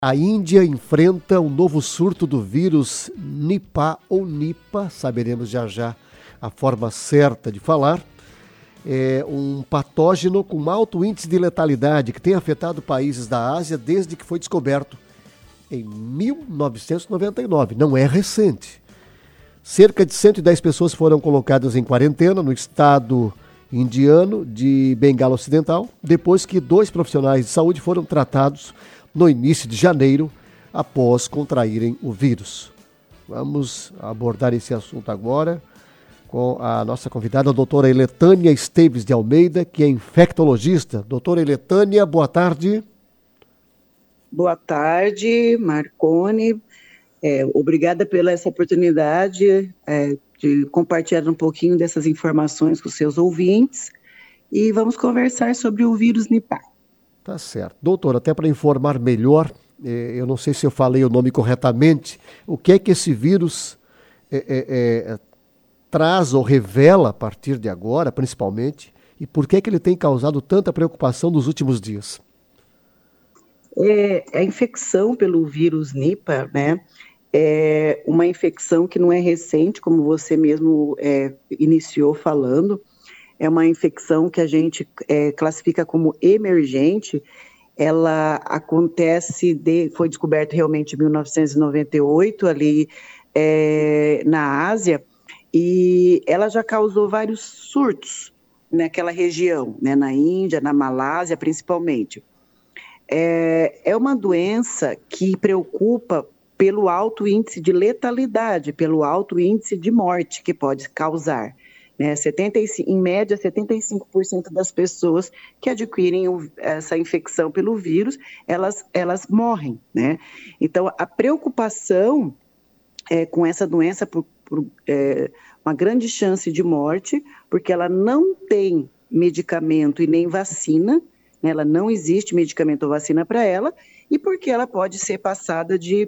A Índia enfrenta um novo surto do vírus Nipah ou Nipah, saberemos já já a forma certa de falar. É um patógeno com alto índice de letalidade que tem afetado países da Ásia desde que foi descoberto em 1999. Não é recente. Cerca de 110 pessoas foram colocadas em quarentena no estado indiano de Bengala Ocidental, depois que 2 profissionais de saúde foram tratados no início de janeiro, após contraírem o vírus. Vamos abordar esse assunto agora com a nossa convidada, a doutora Eletânia Esteves de Almeida, que é infectologista. Doutora Eletânia, boa tarde. Boa tarde, Marcone. Obrigada pela essa oportunidade de compartilhar um pouquinho dessas informações com os seus ouvintes e vamos conversar sobre o vírus Nipah. Tá certo. Doutora, até para informar melhor, eu não sei se eu falei o nome corretamente, o que é que esse vírus traz ou revela a partir de agora, principalmente, e por que é que ele tem causado tanta preocupação nos últimos dias? A infecção pelo vírus Nipah, né, é uma infecção que não é recente, como você mesmo iniciou falando. É uma infecção que a gente classifica como emergente. Ela foi descoberta realmente em 1998, ali na Ásia, e ela já causou vários surtos naquela região, né, na Índia, na Malásia, principalmente. É uma doença que preocupa pelo alto índice de letalidade, pelo alto índice de morte que pode causar. Né? Em média, 75% das pessoas que adquirem essa infecção pelo vírus, elas morrem. Né? Então, a preocupação com essa doença por uma grande chance de morte, porque ela não tem medicamento e nem vacina, né? Ela não existe medicamento ou vacina para ela, e porque ela pode ser passada de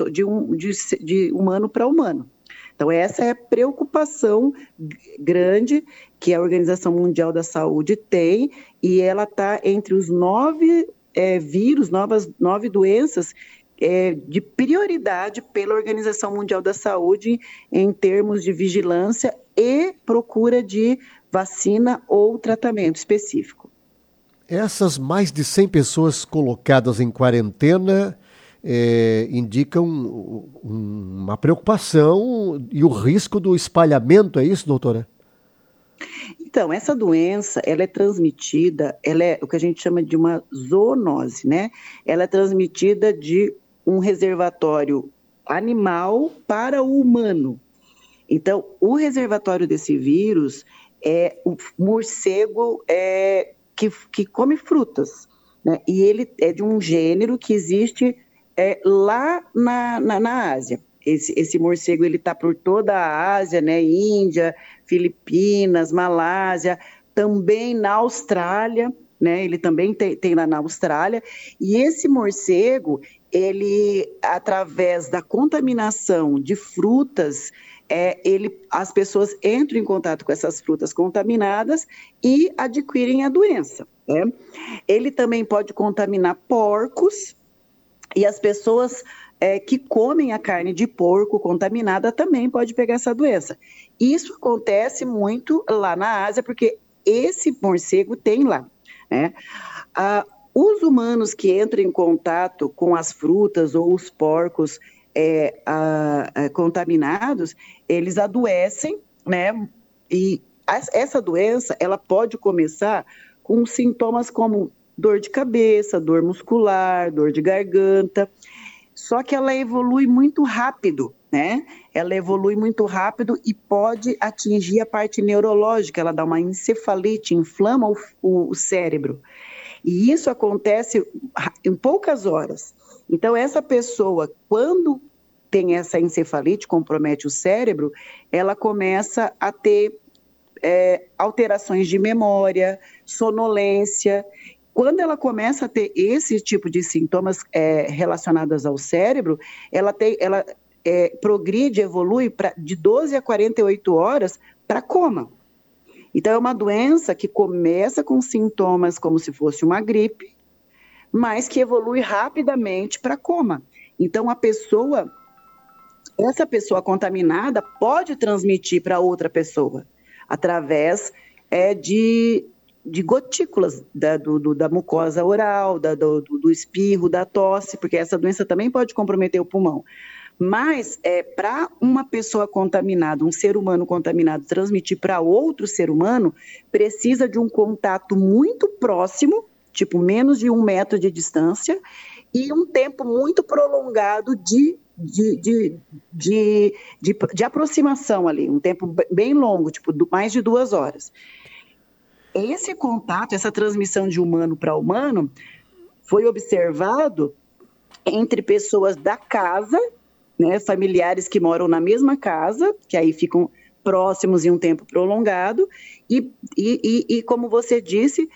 humano para humano. Então, essa é a preocupação grande que a Organização Mundial da Saúde tem, e ela está entre os 9 vírus, 9 doenças de prioridade pela Organização Mundial da Saúde em termos de vigilância e procura de vacina ou tratamento específico. Essas mais de 100 pessoas colocadas em quarentena indicam uma preocupação e o risco do espalhamento, é isso, doutora? Então, essa doença, ela é transmitida, ela é o que a gente chama de uma zoonose, né? Ela é transmitida de um reservatório animal para o humano. Então, o reservatório desse vírus é o morcego que come frutas, né? E ele é de um gênero que existe lá na Ásia. Esse morcego está por toda a Ásia, né? Índia, Filipinas, Malásia, também na Austrália, né? Ele também tem lá na Austrália. E esse morcego, ele, através da contaminação de frutas, as pessoas entram em contato com essas frutas contaminadas e adquirem a doença. Né? Ele também pode contaminar porcos, e as pessoas que comem a carne de porco contaminada também podem pegar essa doença. Isso acontece muito lá na Ásia, porque esse morcego tem lá. Né? Os humanos que entram em contato com as frutas ou os porcos contaminados, eles adoecem, né? E essa doença, ela pode começar com sintomas como dor de cabeça, dor muscular, dor de garganta, só que ela evolui muito rápido, né? Ela evolui muito rápido e pode atingir a parte neurológica, ela dá uma encefalite, inflama o cérebro. E isso acontece em poucas horas. Então, essa pessoa, quando tem essa encefalite, compromete o cérebro, ela começa a ter alterações de memória, sonolência. Quando ela começa a ter esse tipo de sintomas relacionados ao cérebro, ela progride, evolui de 12 a 48 horas para coma. Então, é uma doença que começa com sintomas como se fosse uma gripe, mas que evolui rapidamente para coma. Então, essa pessoa contaminada pode transmitir para outra pessoa através de gotículas da mucosa oral, do espirro, da tosse, porque essa doença também pode comprometer o pulmão. Mas para uma pessoa contaminada, um ser humano contaminado, transmitir para outro ser humano, precisa de um contato muito próximo, tipo menos de 1 metro de distância, e um tempo muito prolongado de aproximação ali, um tempo bem longo, tipo mais de 2 horas. Esse contato, essa transmissão de humano para humano, foi observado entre pessoas da casa, né, familiares que moram na mesma casa, que aí ficam próximos em um tempo prolongado, e como você disse,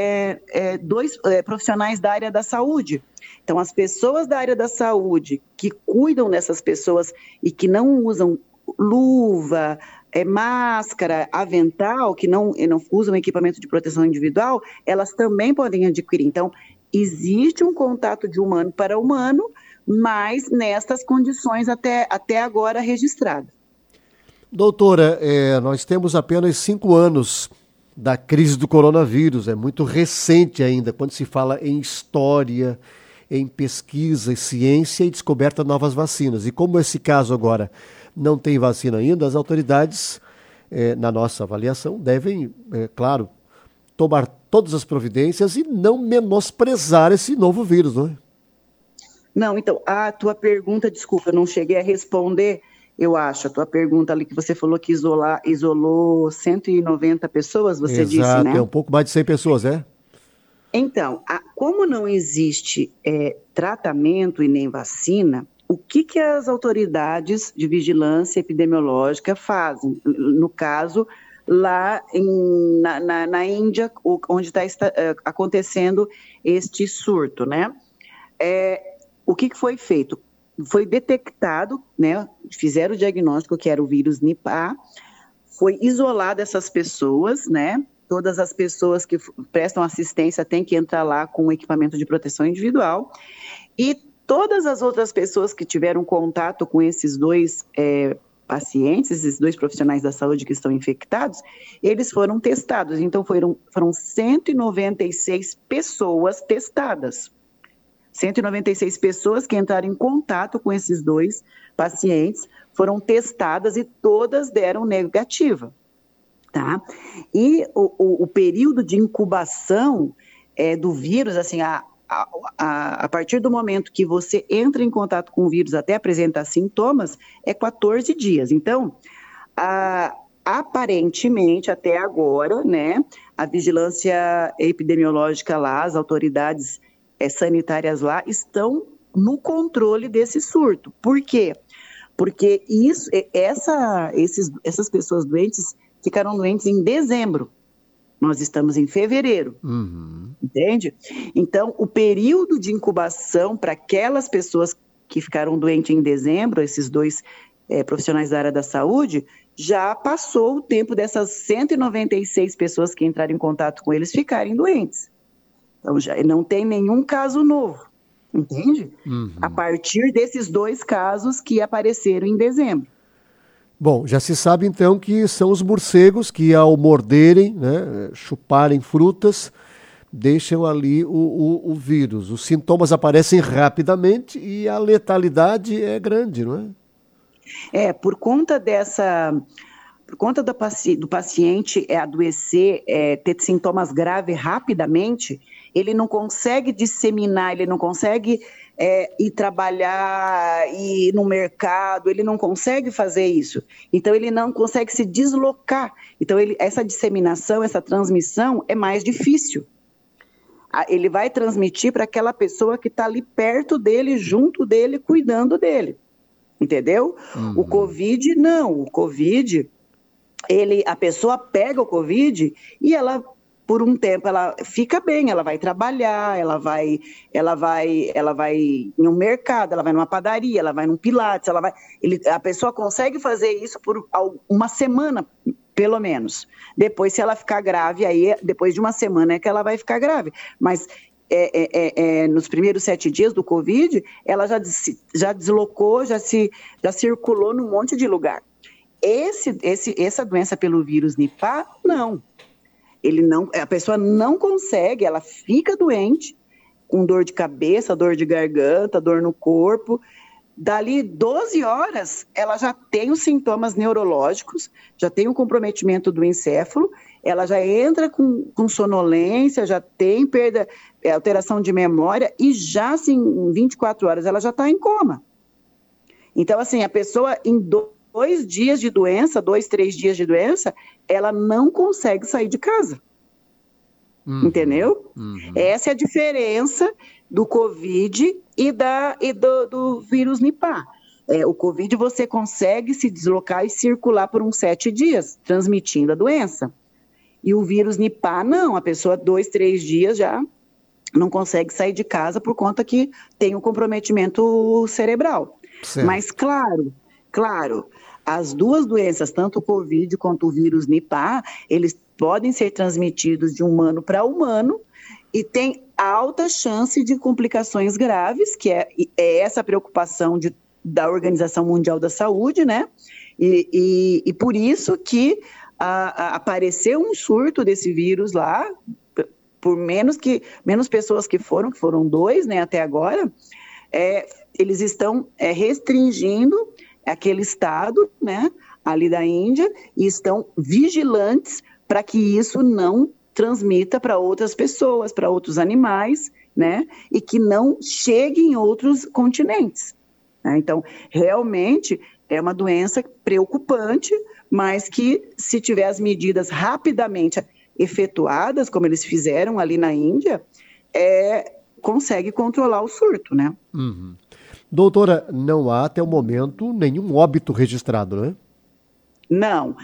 2 profissionais da área da saúde. Então, as pessoas da área da saúde que cuidam dessas pessoas e que não usam luva, máscara, avental, que não usam equipamento de proteção individual, elas também podem adquirir. Então, existe um contato de humano para humano, mas nestas condições até agora registradas. Doutora, nós temos apenas 5 anos da crise do coronavírus, é muito recente ainda, quando se fala em história, em pesquisa, em ciência e descoberta de novas vacinas. E como esse caso agora não tem vacina ainda, as autoridades, na nossa avaliação, devem, claro, tomar todas as providências e não menosprezar esse novo vírus, não é? Não, então, a tua pergunta, desculpa, eu não cheguei a responder, eu acho, a tua pergunta ali que você falou que isolou 190 pessoas, você disse, né? Exato, é um pouco mais de 100 pessoas, é? Então, como não existe tratamento e nem vacina, o que as autoridades de vigilância epidemiológica fazem? No caso, lá na Índia, onde está acontecendo este surto, né? O que foi feito? Foi detectado, né? Fizeram o diagnóstico que era o vírus Nipah, foi isolado essas pessoas, né? Todas as pessoas que prestam assistência têm que entrar lá com equipamento de proteção individual. E todas as outras pessoas que tiveram contato com esses 2 pacientes, esses 2 profissionais da saúde que estão infectados, eles foram testados. Então, foram 196 pessoas testadas. 196 pessoas que entraram em contato com esses 2 pacientes foram testadas e todas deram negativa. Tá? E o período de incubação do vírus, assim, a partir do momento que você entra em contato com o vírus até apresentar sintomas, é 14 dias. Então, aparentemente, até agora, né, a vigilância epidemiológica lá, as autoridades sanitárias lá, estão no controle desse surto. Por quê? Porque essas pessoas doentes ficaram doentes em dezembro. Nós estamos em fevereiro, entende? Então, o período de incubação para aquelas pessoas que ficaram doentes em dezembro, esses 2 profissionais da área da saúde, já passou o tempo dessas 196 pessoas que entraram em contato com eles ficarem doentes. Então, já não tem nenhum caso novo, entende? A partir desses 2 casos que apareceram em dezembro. Bom, já se sabe então que são os morcegos que ao morderem, né, chuparem frutas, deixam ali o vírus. Os sintomas aparecem rapidamente e a letalidade é grande, não é? Por conta do paciente adoecer, ter sintomas graves rapidamente, ele não consegue disseminar, ele não consegue ir trabalhar, ir no mercado, ele não consegue fazer isso. Então, ele não consegue se deslocar. Então, essa disseminação, essa transmissão é mais difícil. Ele vai transmitir para aquela pessoa que está ali perto dele, junto dele, cuidando dele. Entendeu? O Covid, não. O Covid, a pessoa pega o Covid e ela, por um tempo, ela fica bem, ela vai trabalhar, ela vai em um mercado, ela vai numa padaria, ela vai num pilates, a pessoa consegue fazer isso por uma semana, pelo menos. Depois, se ela ficar grave, aí depois de uma semana é que ela vai ficar grave. Mas nos primeiros 7 dias do Covid, ela já deslocou, já circulou num monte de lugar. Essa doença pelo vírus Nipah, não. A pessoa não consegue, ela fica doente, com dor de cabeça, dor de garganta, dor no corpo. Dali 12 horas, ela já tem os sintomas neurológicos, já tem o comprometimento do encéfalo, ela já entra com sonolência, já tem perda, alteração de memória e já, assim, em 24 horas, ela já está em coma. Então, assim, a pessoa em 2 dias de doença, 2, 3 dias de doença, ela não consegue sair de casa. Entendeu? Essa é a diferença do Covid e do vírus Nipah. O Covid você consegue se deslocar e circular por uns 7 dias, transmitindo a doença. E o vírus Nipah, não. A pessoa, 2, 3 dias já não consegue sair de casa por conta que tem um comprometimento cerebral. Certo. Mas, claro, as duas doenças, tanto o Covid quanto o vírus Nipah, eles podem ser transmitidos de humano para humano e tem alta chance de complicações graves, que é essa preocupação da Organização Mundial da Saúde, né? E por isso que apareceu um surto desse vírus lá, por menos pessoas que foram 2, né, até agora, eles estão restringindo aquele estado, né, ali da Índia, e estão vigilantes para que isso não transmita para outras pessoas, para outros animais, né, e que não chegue em outros continentes. Né? Então, realmente é uma doença preocupante, mas que, se tiver as medidas rapidamente efetuadas, como eles fizeram ali na Índia, consegue controlar o surto, né? Uhum. Doutora, não há até o momento nenhum óbito registrado, né? Não.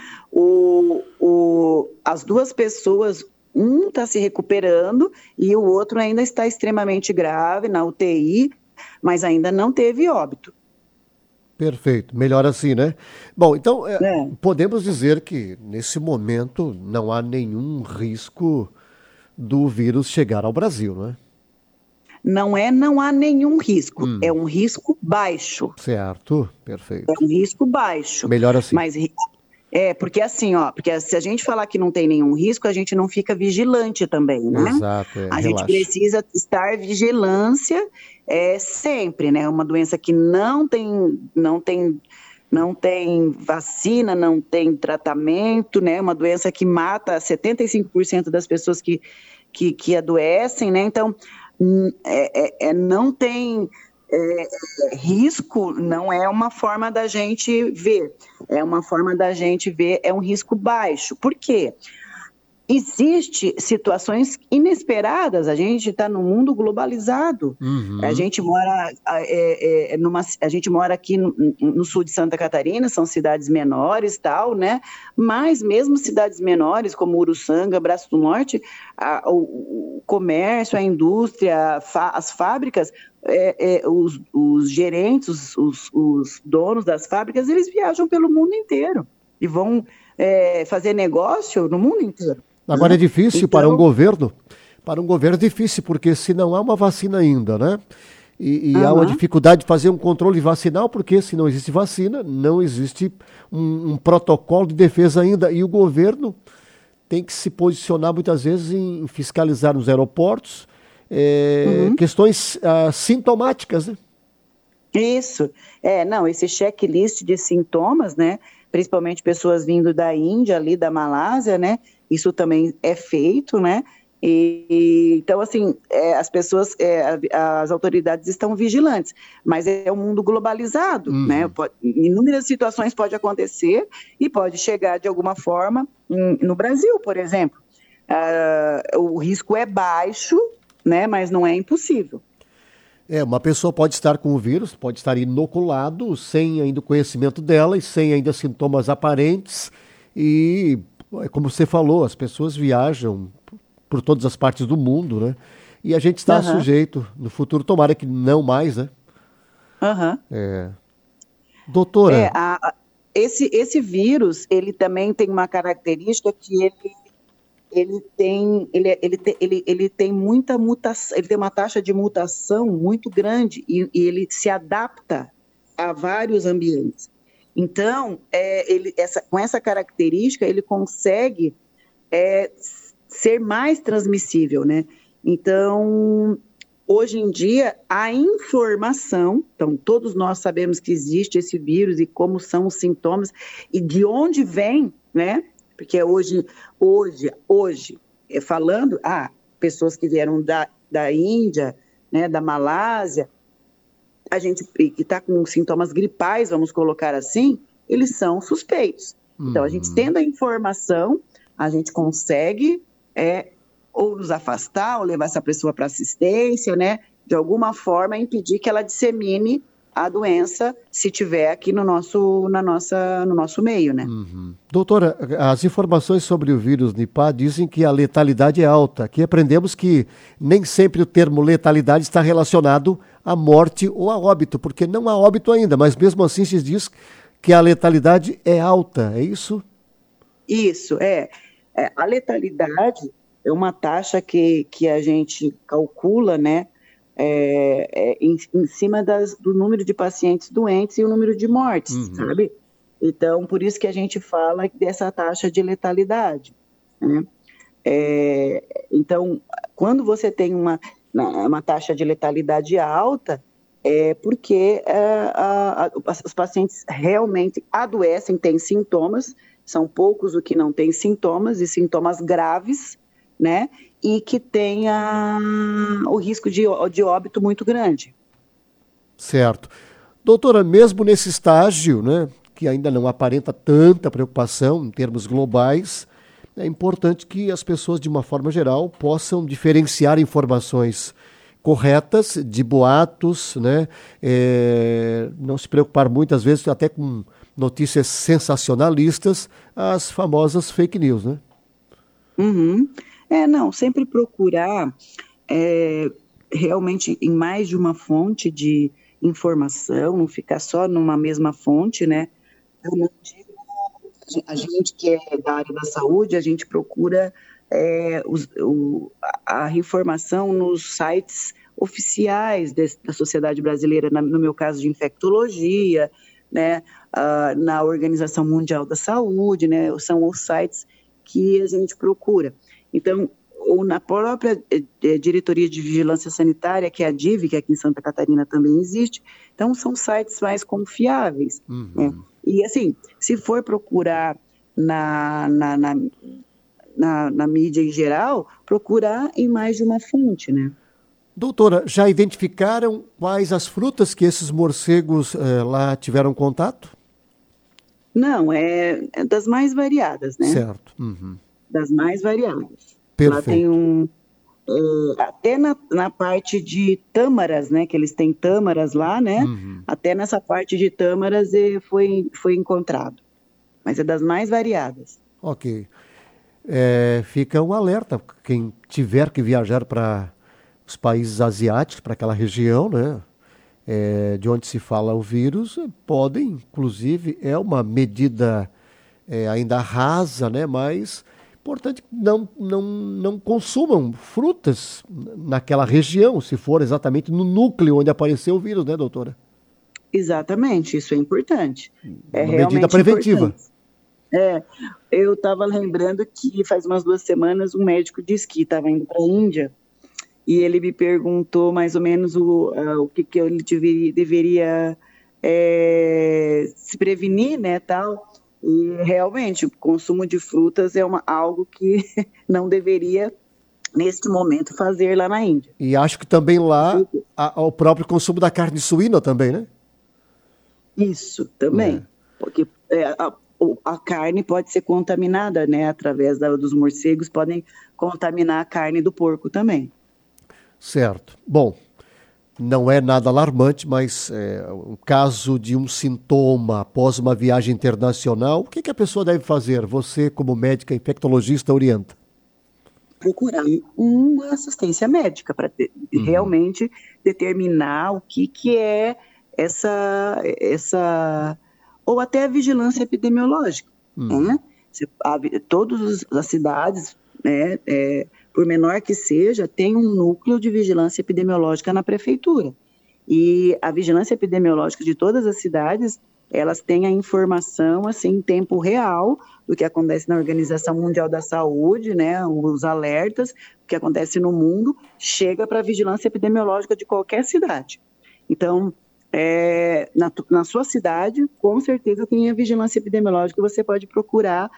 As duas pessoas, um está se recuperando e o outro ainda está extremamente grave na UTI, mas ainda não teve óbito. Perfeito, melhor assim, né? Bom, então podemos dizer que nesse momento não há nenhum risco do vírus chegar ao Brasil, não é? Não há nenhum risco, é um risco baixo. Certo, perfeito. É um risco baixo. Melhor assim. Mas porque assim, porque se a gente falar que não tem nenhum risco, a gente não fica vigilante também, né? Exato, a gente precisa estar vigilância sempre, né? Uma doença que não tem vacina, não tem tratamento, né? Uma doença que mata 75% das pessoas que adoecem, né? Então, não tem risco, não é uma forma da gente ver. É uma forma da gente ver, é um risco baixo. Por quê? Existem situações inesperadas, a gente está num mundo globalizado, a gente mora aqui no sul de Santa Catarina, são cidades menores, tal, né? Mas mesmo cidades menores, como Uruçanga, Braço do Norte, o comércio, a indústria, as fábricas, os gerentes, os donos das fábricas, eles viajam pelo mundo inteiro e vão fazer negócio no mundo inteiro. Agora é difícil para um governo é difícil, porque se não há uma vacina ainda, né? E há uma dificuldade de fazer um controle vacinal, porque se não existe vacina, não existe um protocolo de defesa ainda. E o governo tem que se posicionar muitas vezes em fiscalizar nos aeroportos questões sintomáticas, né? Isso. Esse checklist de sintomas, né? Principalmente pessoas vindo da Índia, ali da Malásia, né? Isso também é feito, né? Então, assim, as pessoas, as autoridades estão vigilantes, mas é um mundo globalizado, né? Inúmeras situações podem acontecer e pode chegar de alguma forma no Brasil, por exemplo. O risco é baixo, né? Mas não é impossível. Uma pessoa pode estar com o vírus, pode estar inoculado, sem ainda o conhecimento dela e sem ainda sintomas aparentes e, como você falou, as pessoas viajam por todas as partes do mundo, né? E a gente está sujeito, no futuro, tomara que não mais, né? Doutora... Esse vírus, ele também tem uma característica que ele tem muita mutação, ele tem uma taxa de mutação muito grande e ele se adapta a vários ambientes. Então, com essa característica, ele consegue ser mais transmissível, né? Então, hoje em dia, a informação, então todos nós sabemos que existe esse vírus e como são os sintomas e de onde vem, né? Porque hoje falando, pessoas que vieram da Índia, né, da Malásia, a gente que está com sintomas gripais, vamos colocar assim, eles são suspeitos. Então, a gente tendo a informação, a gente consegue ou nos afastar, ou levar essa pessoa para assistência, né? De alguma forma, impedir que ela dissemine a doença, se tiver aqui no nosso meio, né? Doutora, as informações sobre o vírus Nipah dizem que a letalidade é alta. Aqui aprendemos que nem sempre o termo letalidade está relacionado à morte ou a óbito, porque não há óbito ainda, mas mesmo assim se diz que a letalidade é alta, é isso? Isso, a letalidade é uma taxa que a gente calcula, né, em cima do número de pacientes doentes e o número de mortes, sabe? Então, por isso que a gente fala dessa taxa de letalidade, né? Então, quando você tem uma taxa de letalidade alta, é porque os pacientes realmente adoecem, têm sintomas, são poucos os que não têm sintomas, e sintomas graves, né? E que tenha o risco de óbito muito grande. Certo. Doutora, mesmo nesse estágio, né, que ainda não aparenta tanta preocupação em termos globais, é importante que as pessoas, de uma forma geral, possam diferenciar informações corretas de boatos, né? Não se preocupar muitas vezes até com notícias sensacionalistas, as famosas fake news, né? Sempre procurar realmente em mais de uma fonte de informação, não ficar só numa mesma fonte, né? Eu não digo, a gente que é da área da saúde, a gente procura a informação nos sites oficiais da Sociedade Brasileira, no meu caso de infectologia, né? Na Organização Mundial da Saúde, né? São os sites que a gente procura. Então, ou na própria Diretoria de Vigilância Sanitária, que é a DIV, que aqui em Santa Catarina também existe, então são sites mais confiáveis. Né? E assim, se for procurar na mídia em geral, procurar em mais de uma fonte, né? Doutora, já identificaram quais as frutas que esses morcegos lá tiveram contato? Não, é das mais variadas, né? Certo. Das mais variadas. Perfeito. Lá tem até na parte de tâmaras, né? Que eles têm tâmaras lá, né? Até nessa parte de tâmaras foi encontrado. Mas é das mais variadas. Ok. Fica um alerta, quem tiver que viajar para os países asiáticos, para aquela região, né? De onde se fala o vírus, podem, inclusive, é uma medida ainda rasa, né? Mas importante que não consumam frutas naquela região, se for exatamente no núcleo onde apareceu o vírus, né, doutora? Exatamente, isso é importante. Uma medida preventiva. Eu estava lembrando que faz umas 2 semanas um médico disse que estava indo para a Índia e ele me perguntou mais ou menos o que ele deveria se prevenir, né, tal. E realmente o consumo de frutas é algo que não deveria, neste momento, fazer lá na Índia. E acho que também lá o próprio consumo da carne suína também, né? Isso, também. Porque a carne pode ser contaminada, né? Através dos morcegos, podem contaminar a carne do porco também. Certo. Bom, não é nada alarmante, mas um caso de um sintoma após uma viagem internacional, o que a pessoa deve fazer? Você, como médica infectologista, orienta? Procurar uma assistência médica para realmente determinar o que é essa ou até a vigilância epidemiológica. Né? Todas as cidades né, por menor que seja, tem um núcleo de vigilância epidemiológica na prefeitura. E a vigilância epidemiológica de todas as cidades, elas têm a informação assim, em tempo real do que acontece na Organização Mundial da Saúde, né, os alertas, o que acontece no mundo, chega para a vigilância epidemiológica de qualquer cidade. Então, na sua cidade, com certeza tem a vigilância epidemiológica, você pode procurar,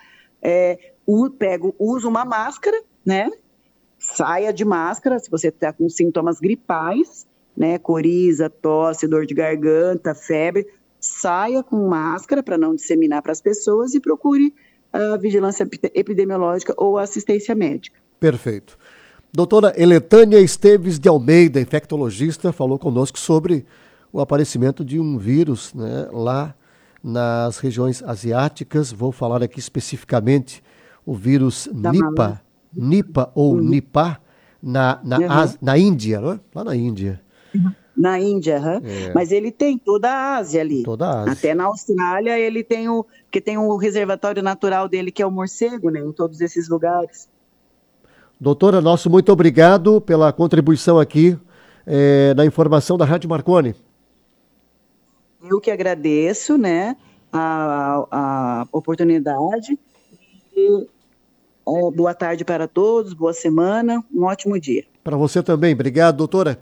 usa uma máscara, né? Saia de máscara, se você está com sintomas gripais, né? Coriza, tosse, dor de garganta, febre, saia com máscara para não disseminar para as pessoas e procure a vigilância epidemiológica ou assistência médica. Perfeito. Doutora Eletânia Esteves de Almeida, infectologista, falou conosco sobre o aparecimento de um vírus, né, lá nas regiões asiáticas. Vou falar aqui especificamente o vírus Nipah ou Nipah na Índia, né? Lá na Índia. Na Índia, mas ele tem toda a Ásia ali. Toda a Ásia. Até na Austrália ele tem porque tem o reservatório natural dele, que é o morcego, né, em todos esses lugares. Doutora, nosso muito obrigado pela contribuição aqui na informação da Rádio Marconi. Eu que agradeço, né, a oportunidade. E, boa tarde para todos, boa semana, um ótimo dia. Para você também. Obrigado, doutora.